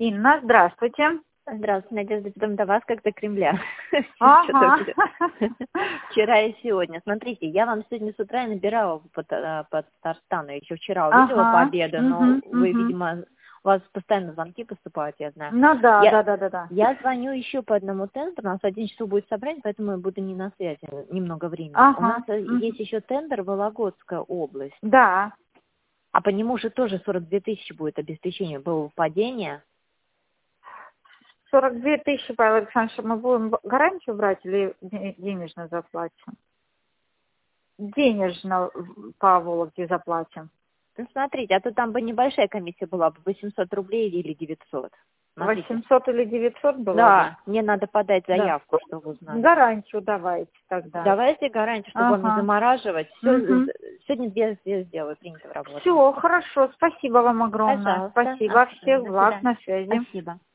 Инна, здравствуйте. Здравствуйте, Надежда, потом до вас как до Кремля. Ага. Вчера и сегодня. Смотрите, я вам сегодня с утра набирала по Татарстану. Еще вчера увидела по обеду, но вы, видимо, у вас постоянно звонки поступают, я знаю. Ну да, да. Я звоню еще по одному тендеру, у нас 1 часов будет собрание, поэтому я буду не на связи немного времени. У нас есть еще тендер Вологодская область. Да. А по нему же тоже 42 тысячи будет обеспечение, было падение. 42 тысячи, Павел Александрович, мы будем гарантию брать или денежно заплатим? Денежно по Вологде заплатим. Ну, смотрите, а то там бы небольшая комиссия была бы, 800 рублей или 900. Смотрите. 800 или 900 было? Да, мне надо подать заявку, чтобы узнать. Гарантию давайте тогда. Давайте гарантию, чтобы вам не замораживать. Все, сегодня я сделаю, принято в работу. Все, хорошо, спасибо вам огромное. Пожалуйста. Спасибо, всех До благ, свидания. на связи. Спасибо.